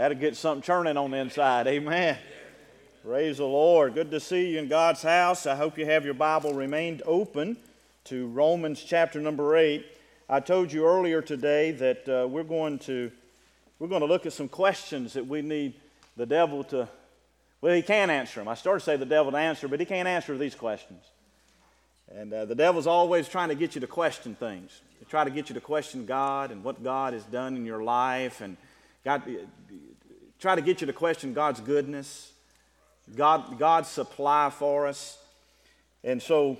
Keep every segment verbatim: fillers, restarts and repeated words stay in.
That'll get something churning on the inside. Amen. Praise the Lord. Good to see you in God's house. I hope you have your Bible remained open to Romans chapter number eight. I told you earlier today that uh, we're going to we're going to look at some questions that we need the devil to, well, he can't answer them. I started to say the devil to answer, but he can't answer these questions. And uh, the devil's always trying to get you to question things. They try to get you to question God and what God has done in your life, and God, try to get you to question God's goodness, God, God's supply for us. And so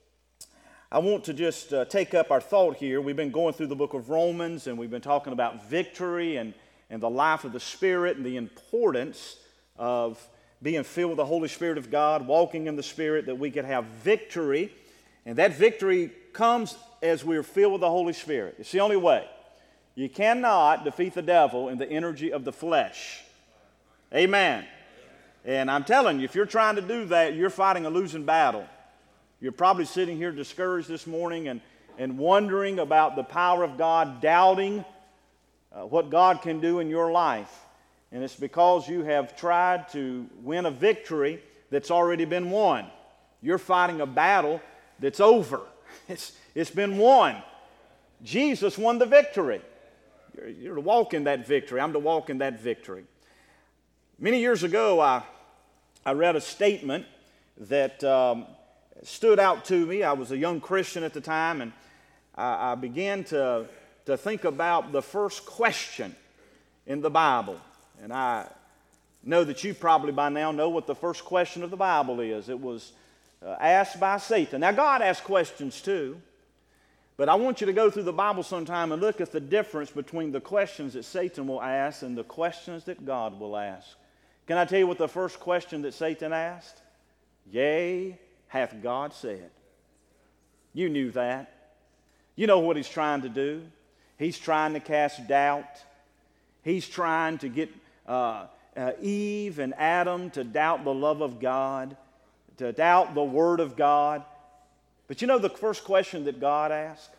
I want to just uh, take up our thought here. We've been going through the book of Romans, and we've been talking about victory and, and the life of the Spirit and the importance of being filled with the Holy Spirit of God, walking in the Spirit, that we could have victory. And that victory comes as we're filled with the Holy Spirit. It's the only way. You cannot defeat the devil in the energy of the flesh. Amen. And I'm telling you, if you're trying to do that, you're fighting a losing battle. You're probably sitting here discouraged this morning and, and wondering about the power of God, doubting uh, what God can do in your life. And it's because you have tried to win a victory that's already been won. You're fighting a battle that's over. It's, it's been won. Jesus won the victory. You're, you're to walk in that victory. I'm to walk in that victory. Many years ago, I, I read a statement that um, stood out to me. I was a young Christian at the time, and I, I began to, to think about the first question in the Bible. And I know that you probably by now know what the first question of the Bible is. It was uh, asked by Satan. Now, God asks questions too, but I want you to go through the Bible sometime and look at the difference between the questions that Satan will ask and the questions that God will ask. Can I tell you what the first question that Satan asked? Yea, hath God said. You knew that. You know what he's trying to do. He's trying to cast doubt. He's trying to get uh, uh, Eve and Adam to doubt the love of God, to doubt the Word of God. But you know the first question that God asked?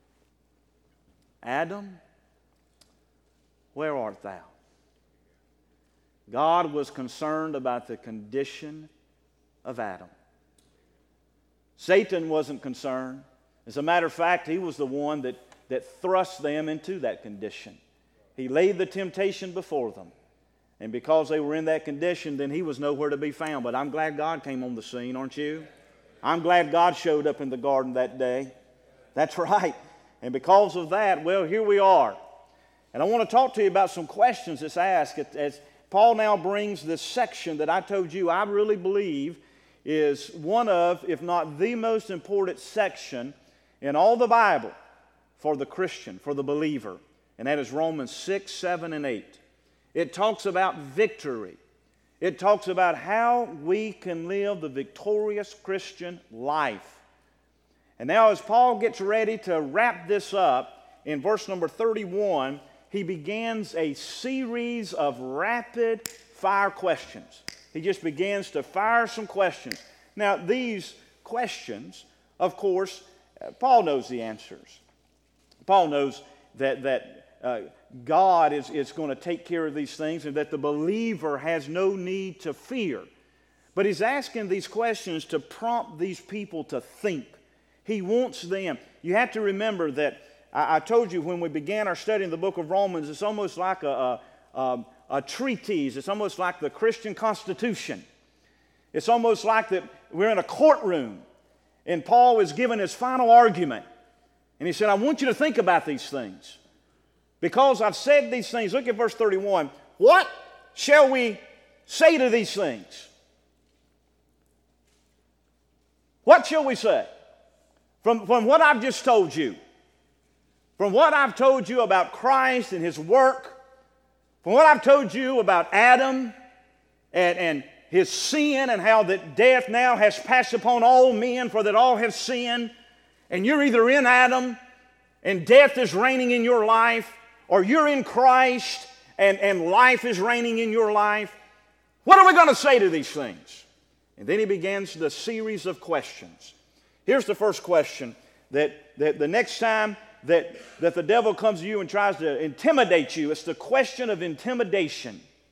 Adam, where art thou? God was concerned about the condition of Adam. Satan wasn't concerned. As a matter of fact, he was the one that, that thrust them into that condition. He laid the temptation before them. And because they were in that condition, then he was nowhere to be found. But I'm glad God came on the scene, aren't you? I'm glad God showed up in the garden that day. That's right. And because of that, well, here we are. And I want to talk to you about some questions that's asked as Paul now brings this section that I told you I really believe is one of, if not the most important section in all the Bible for the Christian, for the believer. And that is Romans six, seven, and eight. It talks about victory. It talks about how we can live the victorious Christian life. And now as Paul gets ready to wrap this up, in verse number thirty-one, he begins a series of rapid fire questions. He just begins to fire some questions. Now, these questions, of course, uh, Paul knows the answers. Paul knows that, that uh, God is, is going to take care of these things and that the believer has no need to fear. But he's asking these questions to prompt these people to think. He wants them. You have to remember that I told you when we began our study in the book of Romans, it's almost like a, a, a, a treatise. It's almost like the Christian Constitution. It's almost like that we're in a courtroom, and Paul is giving his final argument. And he said, I want you to think about these things. Because I've said these things. Look at verse thirty-one. What shall we say to these things? What shall we say? From, from what I've just told you. From what I've told you about Christ and His work, from what I've told you about Adam and, and his sin and how that death now has passed upon all men, for that all have sinned, and you're either in Adam and death is reigning in your life, or you're in Christ and, and life is reigning in your life. What are we going to say to these things? And then he begins the series of questions. Here's the first question, that, that the next time that, that the devil comes to you and tries to intimidate you, it's the question of intimidation.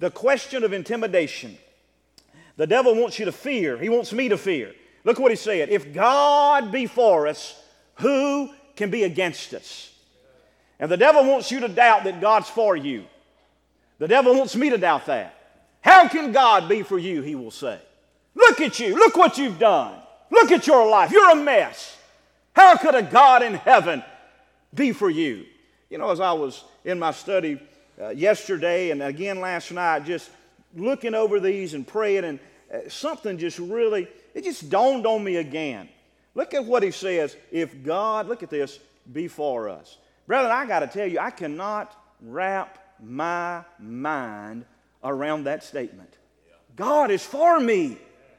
the question of intimidation. The devil wants you to fear. He wants me to fear. Look what he said. If God be for us, who can be against us? And the devil wants you to doubt that God's for you. The devil wants me to doubt that. How can God be for you, he will say. Look at you. Look what you've done. Look at your life. You're a mess. How could a God in heaven be for you? You know, as I was in my study uh, yesterday and again last night, just looking over these and praying, and uh, something just really, it just dawned on me again. Look at what he says. If God, look at this, be for us. Brethren, I got to tell you, I cannot wrap my mind around that statement. God is for me.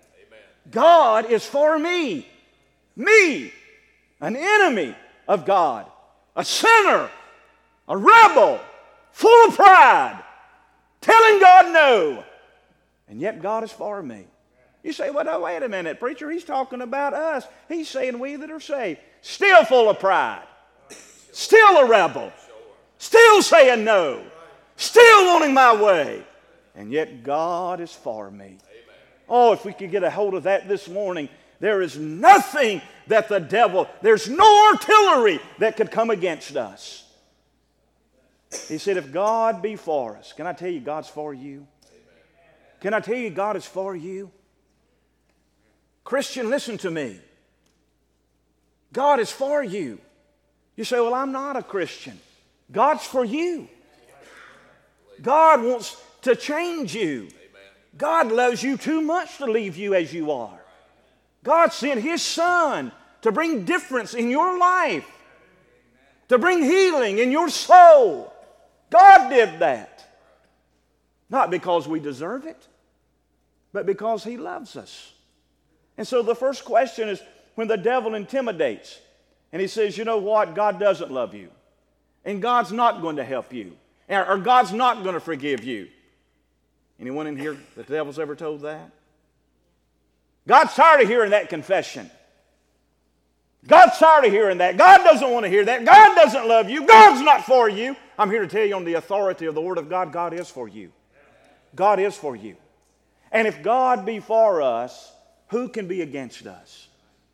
God is for me. Me, an enemy of God, a sinner, a rebel, full of pride, telling God no. And yet God is for me. You say, well, no, wait a minute, preacher, he's talking about us. He's saying we that are saved. Still full of pride. Still a rebel. Still saying no. Still wanting my way. And yet God is for me. Oh, if we could get a hold of that this morning, there is nothing that the devil, there's no artillery that could come against us. He said, if God be for us, can I tell you God's for you? Can I tell you God is for you? Christian, listen to me. God is for you. You say, well, I'm not a Christian. God's for you. God wants to change you. God loves you too much to leave you as you are. God sent His Son to bring difference in your life, to bring healing in your soul. God did that. Not because we deserve it, but because He loves us. And so the first question is when the devil intimidates and he says, you know what, God doesn't love you, and God's not going to help you, or God's not going to forgive you. Anyone in here that the devil's ever told that? God's tired of hearing that confession. God's tired of hearing that. God doesn't want to hear that. God doesn't love you. God's not for you. I'm here to tell you on the authority of the Word of God, God is for you. God is for you. And if God be for us, who can be against us?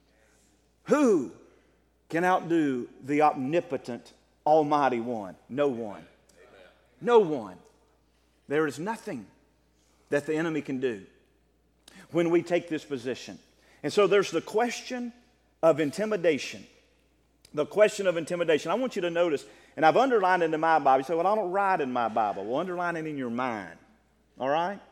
Who can outdo the omnipotent, almighty one? No one. No one. There is nothing that the enemy can do when we take this position. And so there's the question of intimidation. The question of intimidation. I want you to notice, and I've underlined it in my Bible. You say, well, I don't write in my Bible. Well, underline it in your mind. All right?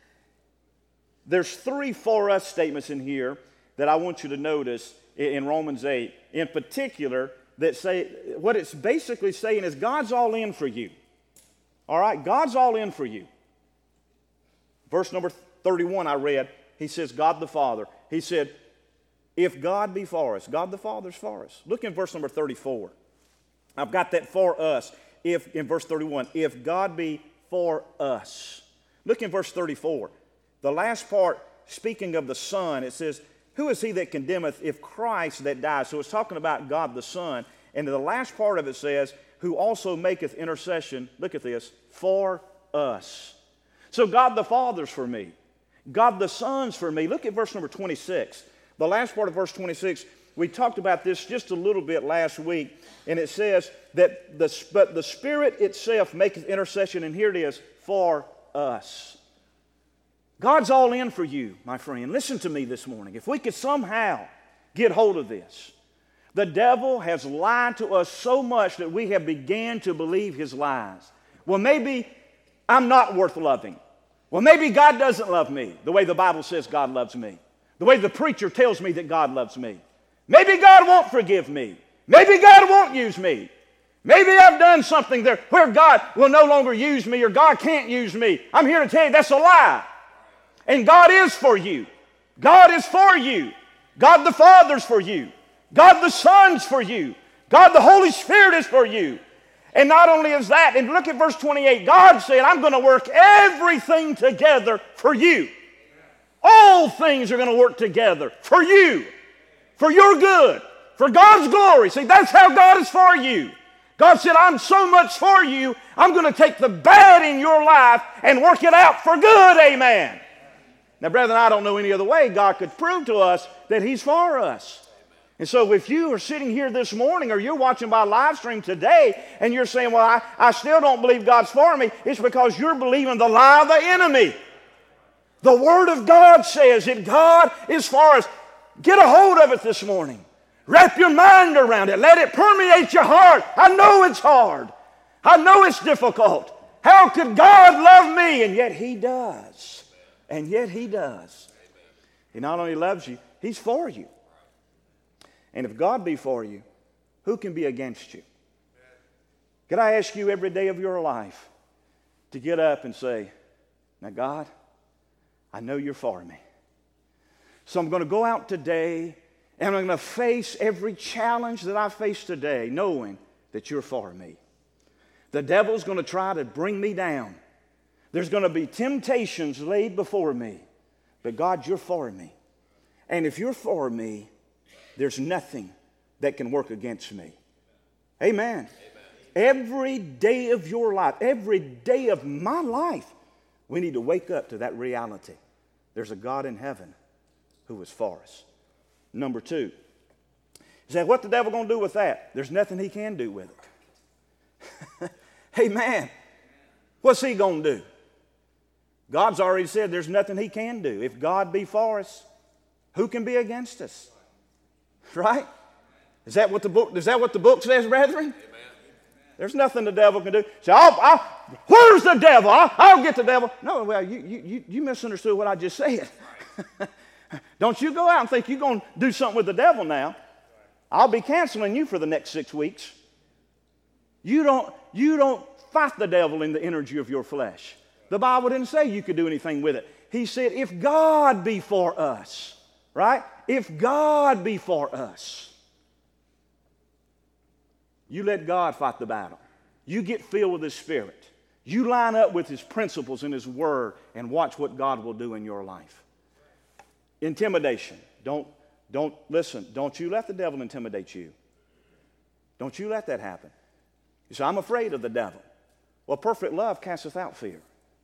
There's three for us statements in here that I want you to notice in Romans eight. In particular, that say, what it's basically saying is God's all in for you. All right? God's all in for you. Verse number thirty-one I read, he says, God the Father. He said, if God be for us, God the Father's for us. Look in verse number thirty-four. I've got that for us. If in verse thirty-one, if God be for us. Look in verse thirty-four. The last part, speaking of the Son, it says, who is he that condemneth if Christ that died? So it's talking about God the Son. And the last part of it says, who also maketh intercession, look at this, for us. So God the Father's for me. God the Son's for me. Look at verse number twenty-six. The last part of verse twenty-six, we talked about this just a little bit last week, and it says that the, but the Spirit itself maketh intercession, and here it is, for us. God's all in for you, my friend. Listen to me this morning. If we could somehow get hold of this. The devil has lied to us so much that we have began to believe his lies. Well, maybe I'm not worth loving. Well, maybe God doesn't love me the way the Bible says God loves me. The way the preacher tells me that God loves me. Maybe God won't forgive me. Maybe God won't use me. Maybe I've done something there where God will no longer use me or God can't use me. I'm here to tell you that's a lie. And God is for you. God is for you. God the Father's for you. God the Son's for you. God the Holy Spirit is for you. And not only is that, and look at verse twenty-eight, God said, I'm going to work everything together for you. All things are going to work together for you, for your good, for God's glory. See, that's how God is for you. God said, I'm so much for you, I'm going to take the bad in your life and work it out for good, amen. Now, brethren, I don't know any other way God could prove to us that He's for us. And so if you are sitting here this morning or you're watching by live stream today and you're saying, well, I, I still don't believe God's for me, it's because you're believing the lie of the enemy. The Word of God says that God is for us. Get a hold of it this morning. Wrap your mind around it. Let it permeate your heart. I know it's hard. I know it's difficult. How could God love me? And yet He does. And yet He does. He not only loves you, He's for you. And if God be for you, who can be against you? Could I ask you every day of your life to get up and say, now God, I know you're for me. So I'm going to go out today and I'm going to face every challenge that I face today knowing that you're for me. The devil's going to try to bring me down. There's going to be temptations laid before me. But God, you're for me. And if you're for me, there's nothing that can work against me. Amen. Amen. Every day of your life, every day of my life, we need to wake up to that reality. There's a God in heaven who is for us. Number two, is that what the devil going to do with that? There's nothing he can do with it. Amen. What's he going to do? God's already said there's nothing he can do. If God be for us, who can be against us? Right? Is that what the book, is that what the book says, brethren? Amen. There's nothing the devil can do. So, I'll, I'll, where's the devil? I'll, I'll get the devil. No, well, you, you, you misunderstood what I just said. Don't you go out and think you're going to do something with the devil now. I'll be canceling you for the next six weeks. You don't, you don't fight the devil in the energy of your flesh. The Bible didn't say you could do anything with it. He said, if God be for us, right? If God be for us, you let God fight the battle. You get filled with His Spirit. You line up with His principles and His Word and watch what God will do in your life. Intimidation. Don't, don't, listen, don't you let the devil intimidate you. Don't you let that happen. You say, I'm afraid of the devil. Well, perfect love casteth out fear.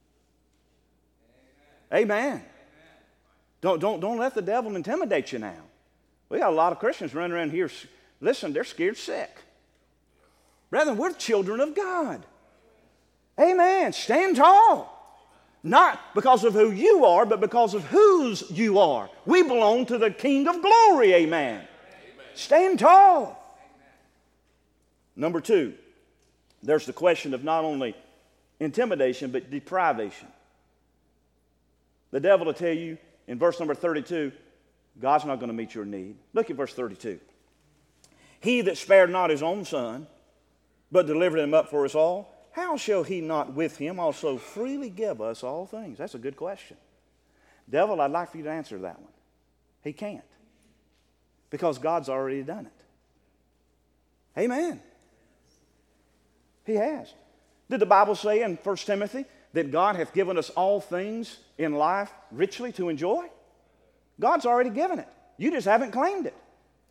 Amen. Amen. Don't, don't, don't let the devil intimidate you now. We got a lot of Christians running around here. Listen, they're scared sick. Brethren, we're children of God. Amen. Stand tall. Not because of who you are, but because of whose you are. We belong to the King of glory. Amen. Amen. Stand tall. Amen. Number two, there's the question of not only intimidation, but deprivation. The devil will tell you in verse number thirty-two, God's not going to meet your need. Look at verse thirty-two. He that spared not his own son, but delivered him up for us all, how shall he not with him also freely give us all things? That's a good question. Devil, I'd like for you to answer that one. He can't. Because God's already done it. Amen. He has. Did the Bible say in First Timothy that God hath given us all things in life richly to enjoy? God's already given it. You just haven't claimed it.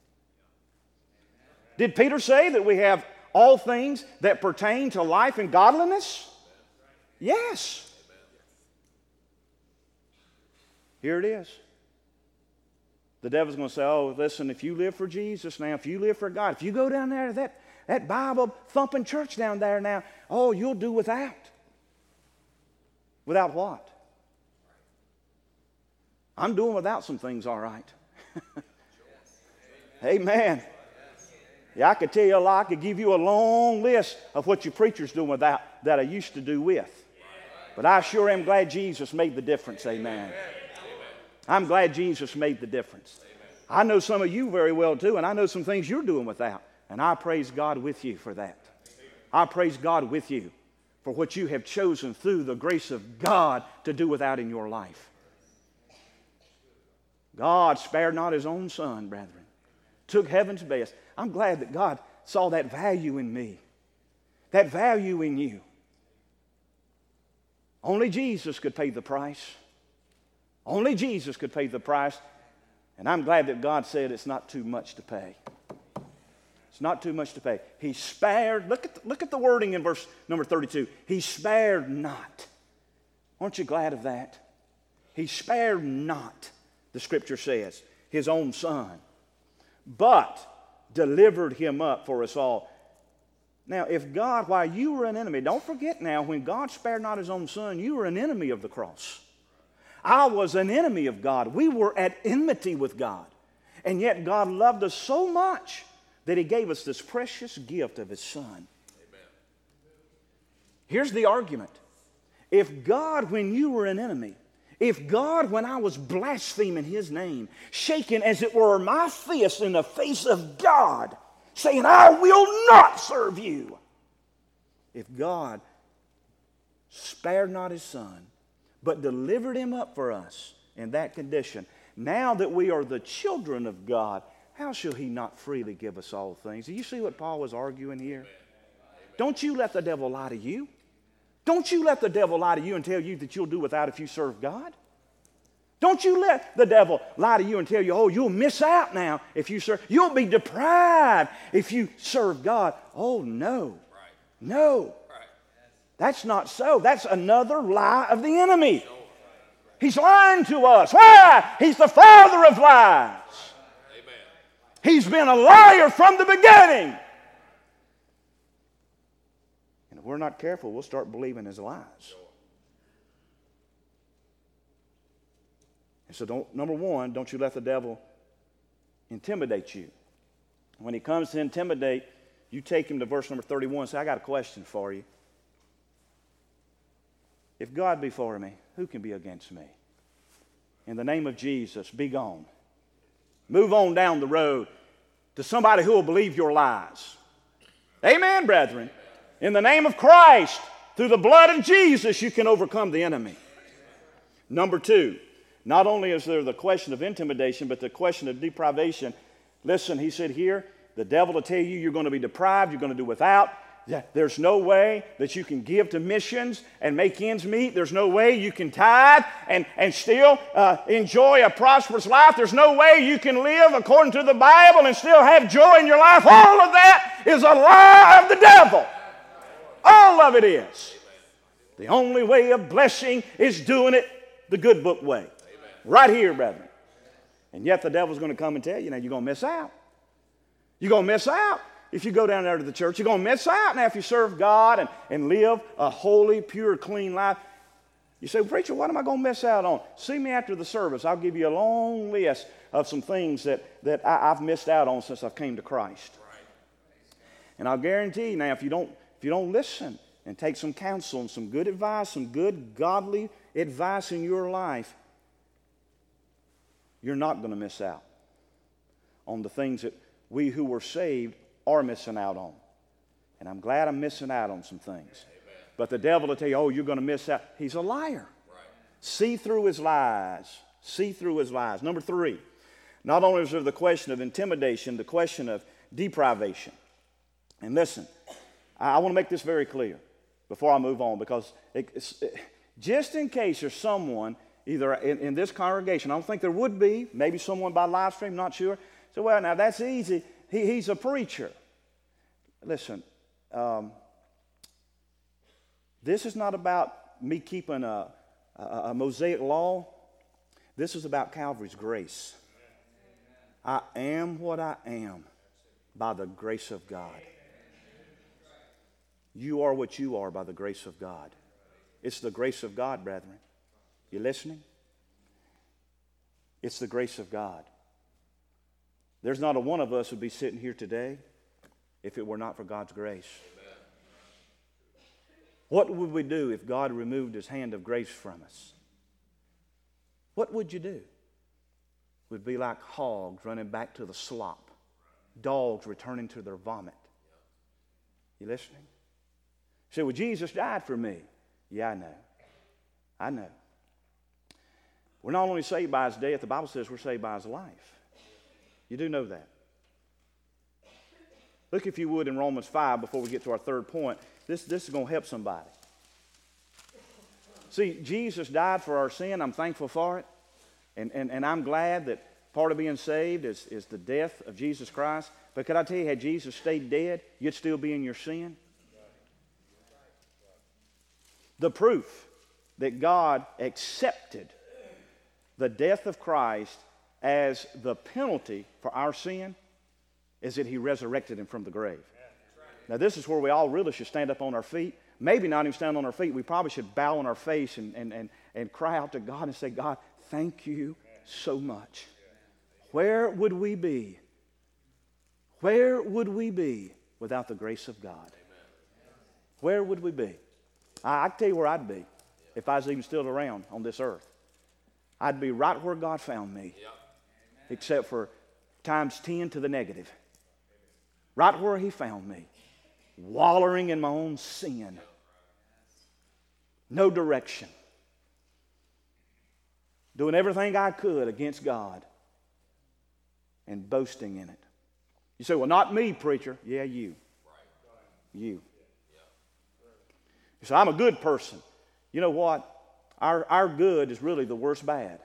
Did Peter say that we have all things that pertain to life and godliness? Yes. Here it is. The devil's going to say, oh, listen, if you live for Jesus now, if you live for God, if you go down there to that, that Bible-thumping church down there now, oh, you'll do without. Without what? I'm doing without some things, all right. Amen. Yeah, I could tell you a lot. I could give you a long list of what your preacher's doing without that I used to do with. But I sure am glad Jesus made the difference. Amen. I'm glad Jesus made the difference. I know some of you very well too, and I know some things you're doing without. And I praise God with you for that. I praise God with you for what you have chosen through the grace of God to do without in your life. God spared not His own Son, brethren. Took heaven's best. I'm glad that God saw that value in me, that value in you. Only Jesus could pay the price. Only Jesus could pay the price. And I'm glad that God said it's not too much to pay. It's not too much to pay. He spared, look at the, look at the wording in verse number thirty-two. He spared not. Aren't you glad of that? He spared not, the scripture says, his own son, but delivered him up for us all. Now, if God, while you were an enemy, don't forget now, when God spared not his own son, you were an enemy of the cross. I was an enemy of God. We were at enmity with God. And yet God loved us so much that he gave us this precious gift of his son. Amen. Here's the argument. If God, when you were an enemy, if God, when I was blaspheming his name, shaking as it were my fist in the face of God, saying, I will not serve you. If God spared not his son, but delivered him up for us in that condition, now that we are the children of God, how shall he not freely give us all things? Do you see what Paul was arguing here? Amen. Don't you let the devil lie to you. Don't you let the devil lie to you and tell you that you'll do without if you serve God. Don't you let the devil lie to you and tell you, oh, you'll miss out now if you serve. You'll be deprived if you serve God. Oh, no. Right. No. Right. That's not so. That's another lie of the enemy. He's lying to us. Why? He's the father of lies. Amen. He's been a liar from the beginning. And if we're not careful, we'll start believing his lies. And so, don't, number one, don't you let the devil intimidate you. When he comes to intimidate, you take him to verse number thirty-one and say, I got a question for you. If God be for me, who can be against me? In the name of Jesus, be gone. Move on down the road to somebody who will believe your lies. Amen, brethren. In the name of Christ, through the blood of Jesus, you can overcome the enemy. Number two, not only is there the question of intimidation, but the question of deprivation. Listen, he said here, the devil will tell you you're going to be deprived, you're going to do without. There's no way that you can give to missions and make ends meet. There's no way you can tithe and, and still uh, enjoy a prosperous life. There's no way you can live according to the Bible and still have joy in your life. All of that is a lie of the devil. All of it is. The only way of blessing is doing it the good book way. Right here, brethren. And yet the devil's going to come and tell you, now you're going to miss out. You're going to miss out. If you go down there to the church, you're going to miss out now if you serve God and, and live a holy, pure, clean life. You say, well, preacher, what am I going to miss out on? See me after the service. I'll give you a long list of some things that, that I, I've missed out on since I've came to Christ. Right. And I'll guarantee you now, if you don't, if you don't listen and take some counsel and some good advice, some good, godly advice in your life, you're not going to miss out on the things that we who were saved are missing out on. And I'm glad I'm missing out on some things. Amen. But the devil will tell you, oh, you're going to miss out. He's a liar. Right. See through his lies. See through his lies. Number three, not only is there the question of intimidation, the question of deprivation. And listen, I, I want to make this very clear before I move on, because it, it's, it, just in case there's someone either in, in this congregation, I don't think there would be, maybe someone by live stream, not sure. So, well, now that's easy. He, he's a preacher. Listen, um, this is not about me keeping a, a, a Mosaic law. This is about Calvary's grace. I am what I am by the grace of God. You are what you are by the grace of God. It's the grace of God, brethren. You listening? It's the grace of God. There's not a one of us who would be sitting here today if it were not for God's grace. Amen. What would we do if God removed his hand of grace from us? What would you do? We'd be like hogs running back to the slop, dogs returning to their vomit. You listening? You say, well, Jesus died for me. Yeah, I know. I know. We're not only saved by his death, the Bible says we're saved by his life. You do know that. Look, if you would, in Romans five before we get to our third point. This, this is going to help somebody. See, Jesus died for our sin. I'm thankful for it. And, and, and I'm glad that, Part of being saved is, is the death of Jesus Christ. But could I tell you, had Jesus stayed dead, you'd still be in your sin? The proof that God accepted the death of Christ as the penalty for our sin is that he resurrected him from the grave. Now this is where we all really should stand up on our feet. Maybe not even stand on our feet. We probably should bow on our face and, and, and, and cry out to God and say, God, thank you so much. Where would we be? Where would we be without the grace of God? Where would we be? I, I can tell you where I'd be if I was even still around on this earth. I'd be right where God found me, except for times ten to the negative. Right where he found me, wallowing in my own sin. No direction. Doing everything I could against God and boasting in it. You say, well, not me, preacher. Yeah, you. You. You say, I'm a good person. You know what? Our, our good is really the worst bad.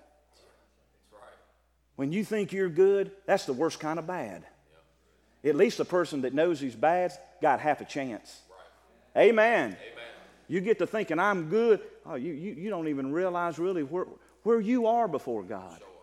When you think you're good, that's the worst kind of bad. At least the person that knows he's bad got half a chance. Right. Amen. Amen. You get to thinking, I'm good. Oh, you, you, you don't even realize really where, where you are before God. Sure.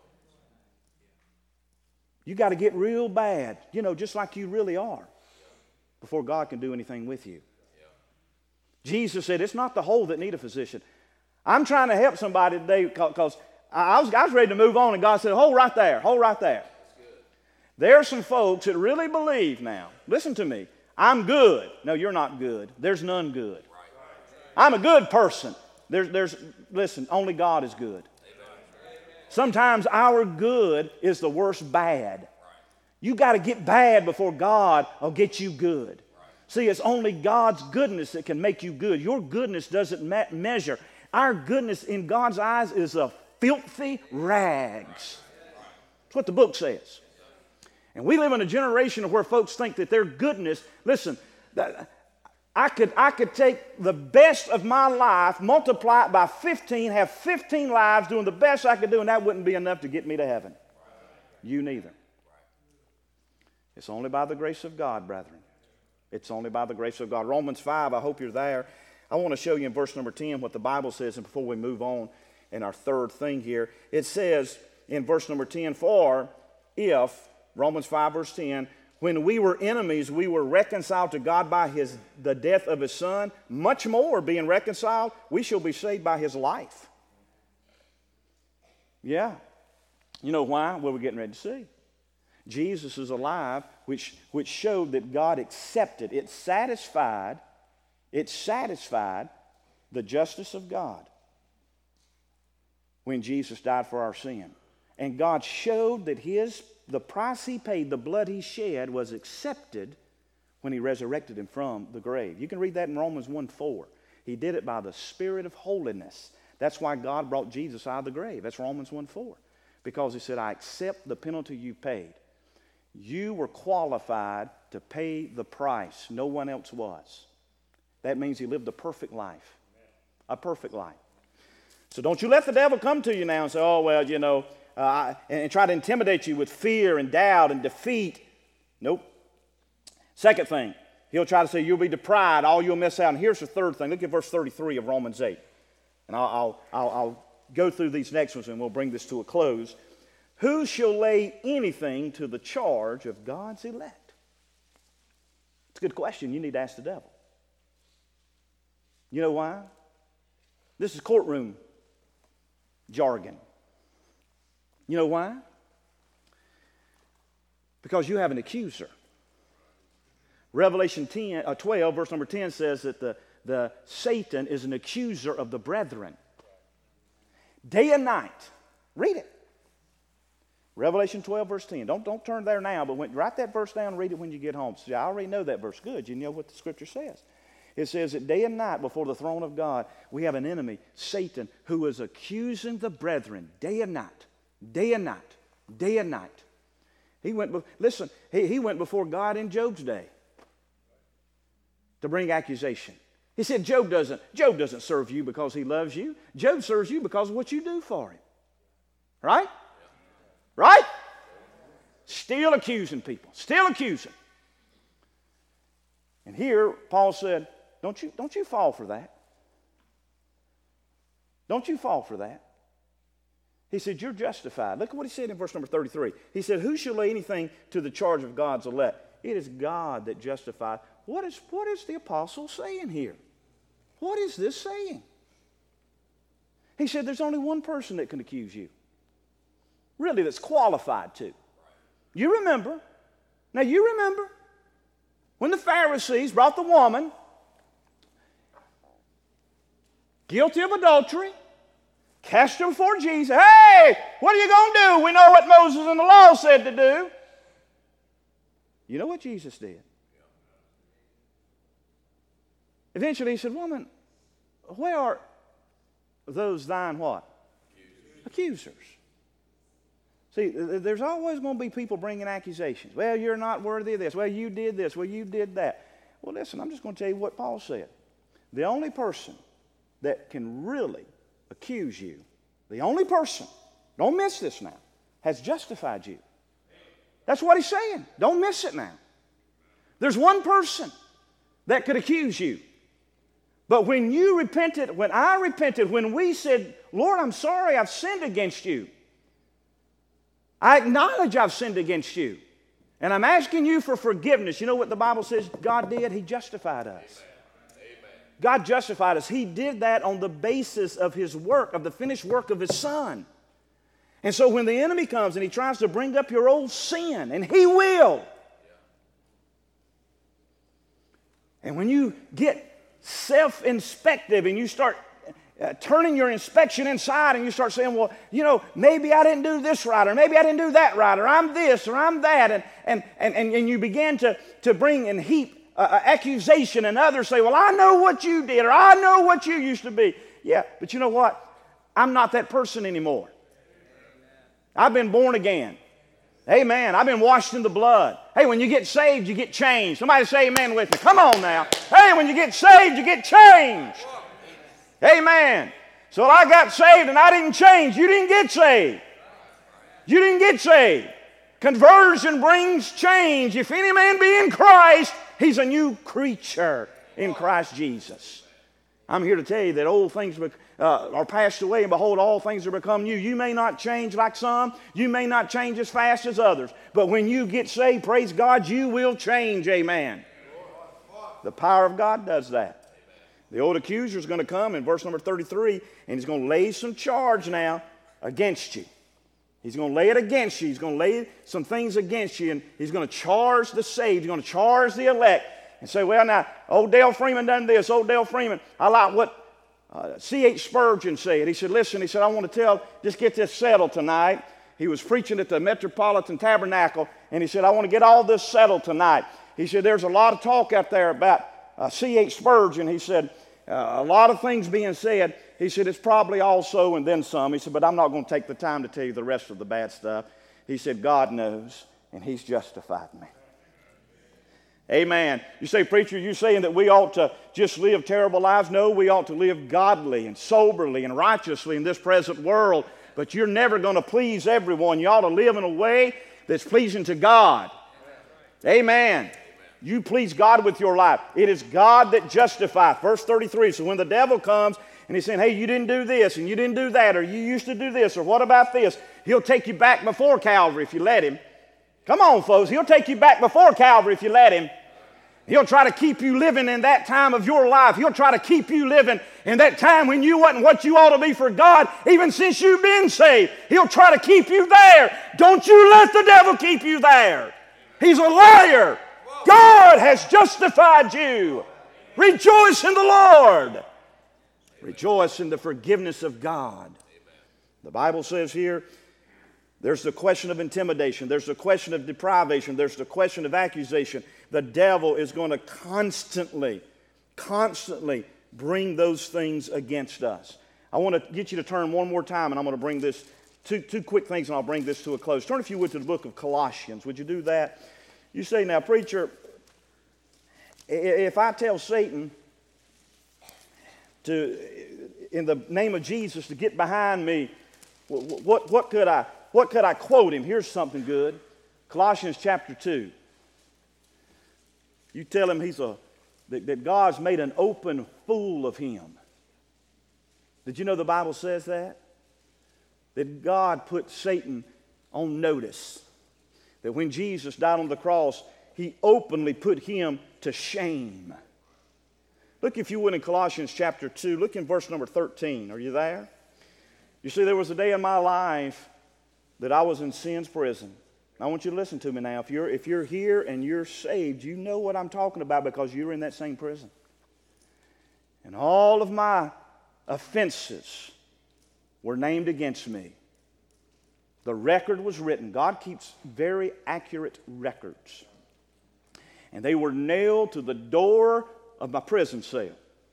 You got to get real bad, you know, just like you really are, before God can do anything with you. Yeah. Jesus said, it's not the whole that need a physician. I'm trying to help somebody today because I was, I was ready to move on, and God said, hold right there, hold right there. There are some folks that really believe now. Listen to me. I'm good. No, you're not good. There's none good. I'm a good person. There's, there's, listen, only God is good. Sometimes our good is the worst bad. You got to get bad before God will get you good. See, it's only God's goodness that can make you good. Your goodness doesn't me- measure. Our goodness in God's eyes is a filthy rags. That's what the book says. And we live in a generation where folks think that their goodness, listen, that I could, I could take the best of my life, multiply it by fifteen, have fifteen lives doing the best I could do, and that wouldn't be enough to get me to heaven. You neither. It's only by the grace of God, brethren. It's only by the grace of God. Romans five, I hope you're there. I want to show you in verse number ten what the Bible says, and before we move on in our third thing here, it says in verse number ten, for if, Romans five verse ten, when we were enemies, we were reconciled to God by his, the death of his Son, much more being reconciled, we shall be saved by his life. Yeah. You know why? Well, we're getting ready to see. Jesus is alive, which, which showed that God accepted, it satisfied, it satisfied the justice of God when Jesus died for our sin. And God showed that his, the price he paid, the blood he shed, was accepted when he resurrected him from the grave. You can read that in Romans one four. He did it by the Spirit of holiness. That's why God brought Jesus out of the grave. That's Romans one four. Because he said, I accept the penalty you paid. You were qualified to pay the price. No one else was. That means he lived a perfect life. A perfect life. So don't you let the devil come to you now and say, oh, well, you know, uh, and, and try to intimidate you with fear and doubt and defeat. Nope. Second thing, he'll try to say you'll be deprived, all you'll miss out. And here's the third thing. Look at verse thirty-three of Romans eight. And I'll, I'll, I'll, I'll go through these next ones and we'll bring this to a close. Who shall lay anything to the charge of God's elect? It's a good question. You need to ask the devil. You know why? This is courtroom jargon. You know why? Because you have an accuser. Revelation ten, uh, twelve, verse number ten says that the, the Satan is an accuser of the brethren. Day and night. Read it. Revelation twelve, verse ten. Don't, don't turn there now, but when, write that verse down and read it when you get home. See, I already know that verse good. You know what the Scripture says. It says that day and night before the throne of God, we have an enemy, Satan, who is accusing the brethren day and night, day and night, day and night. He went, listen, he, he went before God in Job's day to bring accusation. He said, Job doesn't, Job doesn't serve you because he loves you. Job serves you because of what you do for him. Right? Right? Still accusing people. Still accusing. And here, Paul said, don't you, don't you fall for that. Don't you fall for that. He said, you're justified. Look at what he said in verse number thirty-three. He said, who shall lay anything to the charge of God's elect? It is God that justifies. What is, what is the apostle saying here? What is this saying? He said, there's only one person that can accuse you. Really, that's qualified to. You remember. Now, you remember when the Pharisees brought the woman guilty of adultery, cast her before Jesus. Hey, what are you going to do? We know what Moses and the law said to do. You know what Jesus did? Eventually he said, woman, where are those thine what? Accusers. Accusers. See, there's always going to be people bringing accusations. Well, you're not worthy of this. Well, you did this. Well, you did that. Well, listen, I'm just going to tell you what Paul said. The only person that can really accuse you, the only person, don't miss this now, has justified you. That's what he's saying. Don't miss it now. There's one person that could accuse you. But when you repented, when I repented, when we said, Lord, I'm sorry, I've sinned against you. I acknowledge I've sinned against you. And I'm asking you for forgiveness. You know what the Bible says God did? He justified us. God justified us. He did that on the basis of His work, of the finished work of His Son. And so when the enemy comes and he tries to bring up your old sin, and he will. And when you get self-inspective and you start uh, turning your inspection inside and you start saying, well, you know, maybe I didn't do this right, or maybe I didn't do that right, or I'm this, or I'm that, and, and, and, and, and you begin to, to bring and heap Uh, accusation, and others say, well, I know what you did, or I know what you used to be. Yeah, but you know what? I'm not that person anymore. I've been born again. Amen. I've been washed in the blood. Hey, when you get saved, you get changed. Somebody say amen with me. Come on now. Hey, when you get saved, you get changed. Amen. So I got saved and I didn't change. You didn't get saved. You didn't get saved. Conversion brings change. If any man be in Christ, he's a new creature in Christ Jesus. I'm here to tell you that old things uh, are passed away, and behold, all things are become new. You may not change like some. You may not change as fast as others. But when you get saved, praise God, you will change. Amen. The power of God does that. The old accuser is going to come in verse number thirty-three, and he's going to lay some charge now against you. He's going to lay it against you. He's going to lay some things against you, and he's going to charge the saved. He's going to charge the elect and say, well, now, old Dale Freeman done this. Old Dale Freeman, I like what uh, C H Spurgeon said. He said, listen, he said, I want to tell, just get this settled tonight. He was preaching at the Metropolitan Tabernacle, and he said, I want to get all this settled tonight. He said, there's a lot of talk out there about uh, C H Spurgeon. He said, uh, a lot of things being said. He said, it's probably all so and then some. He said, but I'm not going to take the time to tell you the rest of the bad stuff. He said, God knows, and He's justified me. Amen. You say, preacher, you saying that we ought to just live terrible lives? No, we ought to live godly and soberly and righteously in this present world. But you're never going to please everyone. You ought to live in a way that's pleasing to God. Amen. You please God with your life. It is God that justifies. Verse thirty-three, so when the devil comes and he's saying, hey, you didn't do this and you didn't do that, or you used to do this, or what about this? He'll take you back before Calvary if you let him. Come on, folks. He'll take you back before Calvary if you let him. He'll try to keep you living in that time of your life. He'll try to keep you living in that time when you wasn't what you ought to be for God, even since you've been saved. He'll try to keep you there. Don't you let the devil keep you there. He's a liar. God has justified you. Rejoice in the Lord. Rejoice in the forgiveness of God. The Bible says here, there's the question of intimidation. There's the question of deprivation. There's the question of accusation. The devil is going to constantly, constantly bring those things against us. I want to get you to turn one more time, and I'm going to bring this, two, two quick things, and I'll bring this to a close. Turn, if you would, to the book of Colossians. Would you do that? You say, now, preacher, if I tell Satan to, in the name of Jesus, to get behind me, what, what, what could I, what could I quote him? Here's something good. Colossians chapter two. You tell him he's a that, that God's made an open fool of him. Did you know the Bible says that? That God put Satan on notice. That when Jesus died on the cross, he openly put him to shame. Look, if you would, in Colossians chapter two, look in verse number thirteen. Are you there? You see, there was a day in my life that I was in sin's prison. I want you to listen to me now. If you're, if you're here and you're saved, you know what I'm talking about because you're in that same prison. And all of my offenses were named against me. The record was written. God keeps very accurate records. And they were nailed to the door of my prison cell.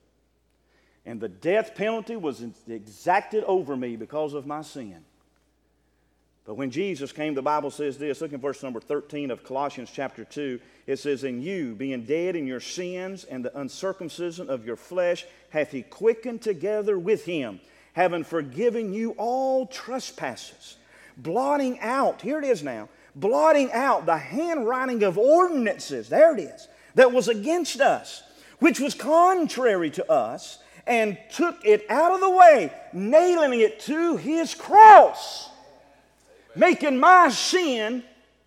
And the death penalty was exacted over me because of my sin. But when Jesus came, the Bible says this. Look in verse number thirteen of Colossians chapter two. It says, "And you, being dead in your sins and the uncircumcision of your flesh, hath he quickened together with him, having forgiven you all trespasses, blotting out," here it is now, "blotting out the handwriting of ordinances," there it is, "that was against us, which was contrary to us, and took it out of the way, nailing it to his cross." Making my sin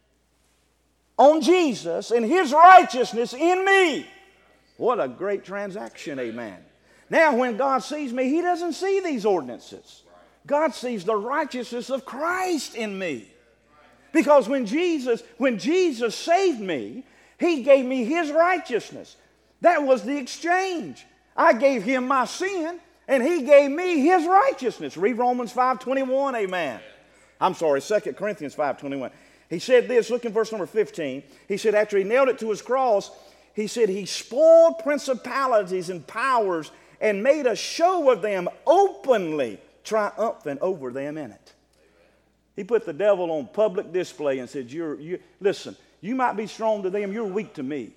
on Jesus and his righteousness in me. What a great transaction, amen. Now when God sees me, he doesn't see these ordinances. God sees the righteousness of Christ in me. Because when Jesus, when Jesus saved me, he gave me his righteousness. That was the exchange. I gave him my sin and he gave me his righteousness. Read Romans five twenty-one, amen. I'm sorry, Second Corinthians five twenty-one. He said this, look in verse number fifteen. He said after he nailed it to his cross, he said he spoiled principalities and powers and made a show of them openly, triumphant over them in it. He put the devil on public display and said, "You're, you, listen, you might be strong to them, you're weak to me.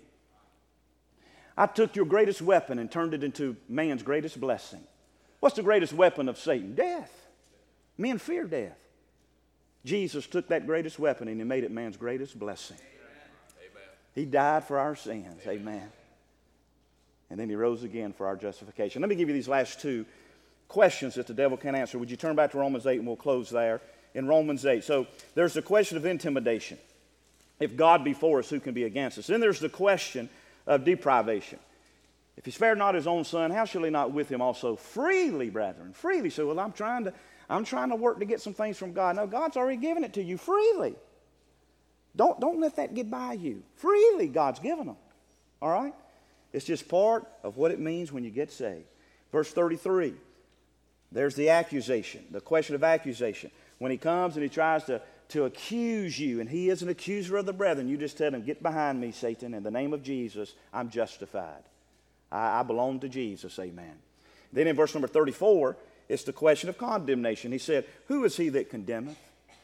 I took your greatest weapon and turned it into man's greatest blessing." What's the greatest weapon of Satan? Death. Men fear death. Jesus took that greatest weapon and he made it man's greatest blessing. Amen. He died for our sins. Amen. Amen. And then he rose again for our justification. Let me give you these last two questions that the devil can't answer. Would you turn back to Romans eight and we'll close there. In Romans eight. So there's the question of intimidation. If God be for us, who can be against us? Then there's the question of deprivation. If he spared not his own son, how shall he not with him also freely, brethren? Freely. So, well, I'm trying to... I'm trying to work to get some things from God. No, God's already given it to you freely. Don't, don't let that get by you. Freely, God's given them. All right? It's just part of what it means when you get saved. Verse thirty-three, there's the accusation, the question of accusation. When he comes and he tries to, to accuse you, and he is an accuser of the brethren, you just tell him, "Get behind me, Satan. In the name of Jesus, I'm justified. I, I belong to Jesus." Amen. Then in verse number thirty-four, it's the question of condemnation. He said, "Who is he that condemneth?"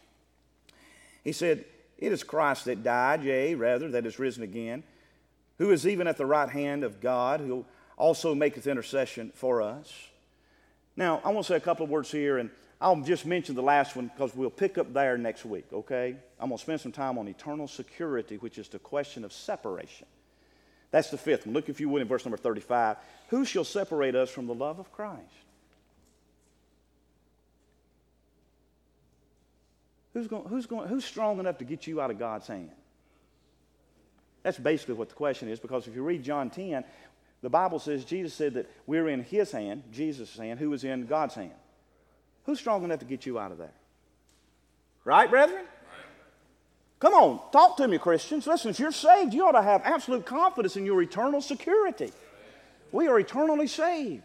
He said, "It is Christ that died, yea, rather, that is risen again, who is even at the right hand of God, who also maketh intercession for us." Now, I want to say a couple of words here, and I'll just mention the last one because we'll pick up there next week, okay? I'm going to spend some time on eternal security, which is the question of separation. That's the fifth one. Look, if you would, in verse number thirty-five. "Who shall separate us from the love of Christ?" Who's, going, who's, going, who's strong enough to get you out of God's hand? That's basically what the question is, because if you read John ten, the Bible says Jesus said that we're in his hand, Jesus' hand, who is in God's hand. Who's strong enough to get you out of there? Right, brethren? Come on, talk to me, Christians. Listen, if you're saved, you ought to have absolute confidence in your eternal security. We are eternally saved.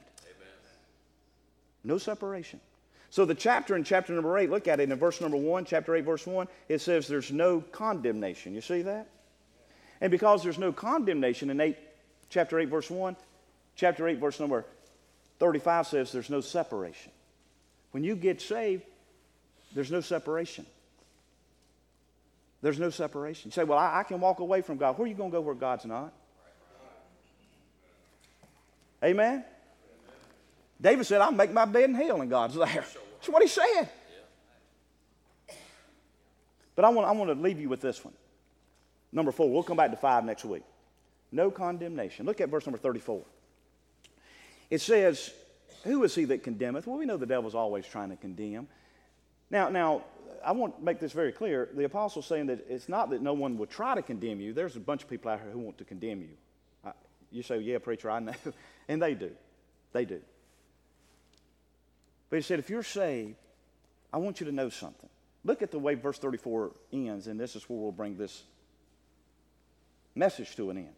No separation. So the chapter in chapter number eight, look at it in verse number one, chapter eight, verse one, it says there's no condemnation. You see that? And because there's no condemnation in eight, chapter eight, verse one, chapter eight, verse number thirty-five says there's no separation. When you get saved, there's no separation. There's no separation. You say, "Well, I, I can walk away from God." Where are you going to go where God's not? Amen? David said, "I'll make my bed in hell and God's there." That's what he said. But I want, I want to leave you with this one. Number four, we'll come back to five next week. No condemnation. Look at verse number thirty-four. It says, who is he that condemneth? Well, we know the devil's always trying to condemn. Now, now, I want to make this very clear. The apostle's saying that it's not that no one would try to condemn you. There's a bunch of people out here who want to condemn you. I, you say, yeah, preacher, I know. And they do. They do. But he said, if you're saved, I want you to know something. Look at the way verse thirty-four ends, and this is where we'll bring this message to an end.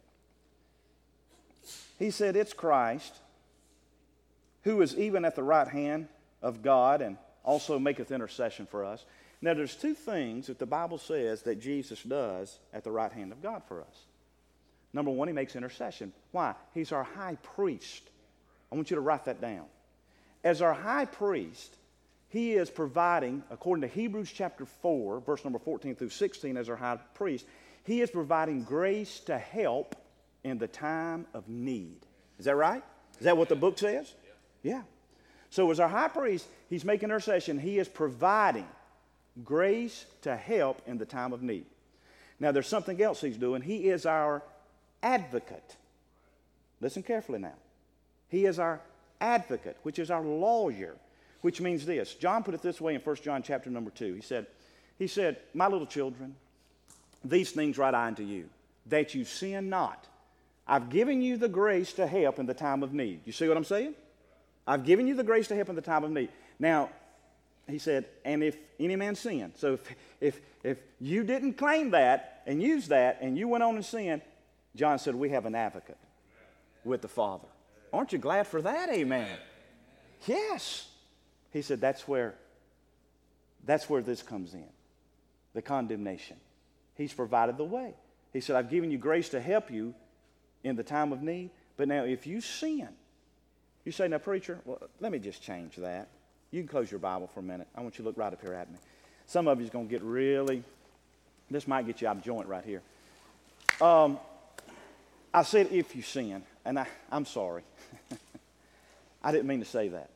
He said, it's Christ, who is even at the right hand of God and also maketh intercession for us. Now, there's two things that the Bible says that Jesus does at the right hand of God for us. Number one, he makes intercession. Why? He's our high priest. I want you to write that down. As our high priest, he is providing, according to Hebrews chapter four, verse number fourteen through sixteen, as our high priest, he is providing grace to help in the time of need. Is that right? Is that what the book says? Yeah. So as our high priest, he's making intercession. He is providing grace to help in the time of need. Now, there's something else he's doing. He is our advocate. Listen carefully now. He is our advocate, which is our lawyer, which means this. John put it this way in First John chapter number two. He said, he said, my little children, these things write I unto you, that you sin not. I've given you the grace to help in the time of need. You see what I'm saying? I've given you the grace to help in the time of need. Now, he said, and if any man sin. So if, if, if you didn't claim that and use that and you went on and sinned, John said, we have an advocate with the Father. Aren't you glad for that? Amen. Yes. He said, that's where, that's where this comes in, the condemnation. He's provided the way. He said, I've given you grace to help you in the time of need. But now if you sin, you say, now, preacher, well, let me just change that. You can close your Bible for a minute. I want you to look right up here at me. Some of you is going to get really, this might get you out of joint right here. Um, I said if you sin, and I, I'm sorry. I didn't mean to say that.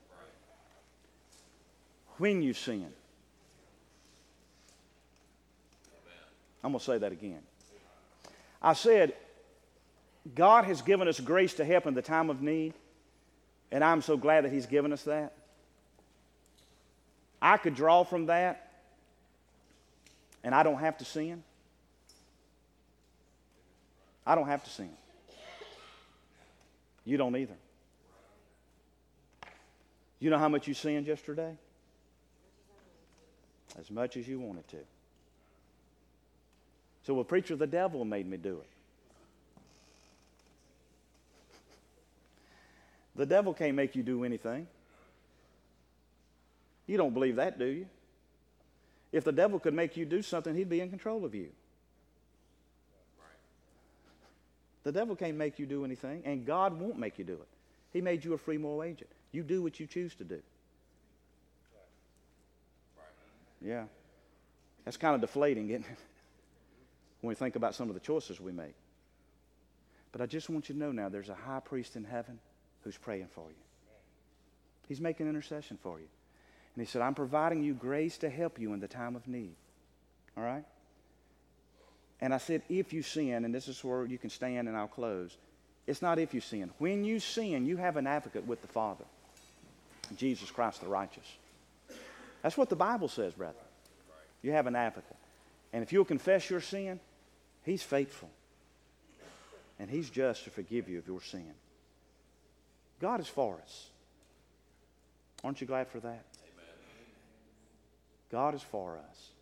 When you sin. I'm going to say that again. I said, God has given us grace to help in the time of need, and I'm so glad that he's given us that. I could draw from that, and I don't have to sin. I don't have to sin. You don't either. You know how much you sinned yesterday? As much as you wanted to. So, well, preacher, the devil made me do it. The devil can't make you do anything. You don't believe that, do you? If the devil could make you do something, he'd be in control of you. The devil can't make you do anything, and God won't make you do it. He made you a free moral agent. You do what you choose to do. Yeah. That's kind of deflating, isn't it? When we think about some of the choices we make. But I just want you to know now, there's a high priest in heaven who's praying for you. He's making intercession for you. And he said, I'm providing you grace to help you in the time of need. All right? And I said, if you sin, and this is where you can stand and I'll close. It's not if you sin. When you sin, you have an advocate with the Father. Jesus Christ the righteous. That's what the Bible says, brother. You have an advocate. And if you'll confess your sin, he's faithful. And he's just to forgive you of your sin. God is for us. Aren't you glad for that? Amen. God is for us.